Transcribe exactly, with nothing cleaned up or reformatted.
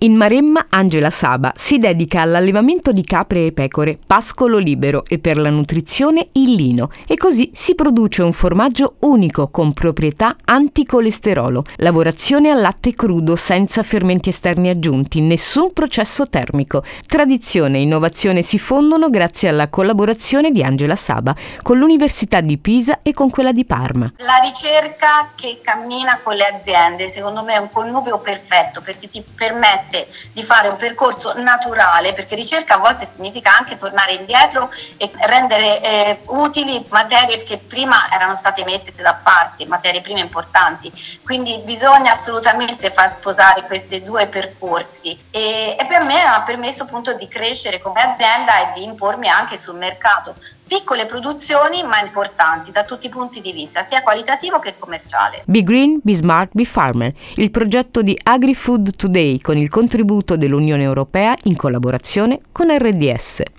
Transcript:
In Maremma, Angela Saba si dedica all'allevamento di capre e pecore, pascolo libero e per la nutrizione il lino, e così si produce un formaggio unico con proprietà anticolesterolo, lavorazione al latte crudo senza fermenti esterni aggiunti, nessun processo termico. Tradizione e innovazione si fondono grazie alla collaborazione di Angela Saba con l'Università di Pisa e con quella di Parma. La ricerca che cammina con le aziende, secondo me, è un connubio perfetto perché ti permette di fare un percorso naturale, perché ricerca a volte significa anche tornare indietro e rendere eh, utili materie che prima erano state messe da parte, materie prime importanti, quindi bisogna assolutamente far sposare questi due percorsi e, e per me ha permesso appunto di crescere come azienda e di impormi anche sul mercato. Piccole produzioni ma importanti da tutti i punti di vista, sia qualitativo che commerciale. Be Green, Be Smart, Be Farmer, il progetto di Agri-Food Today con il contributo dell'Unione Europea in collaborazione con R D S.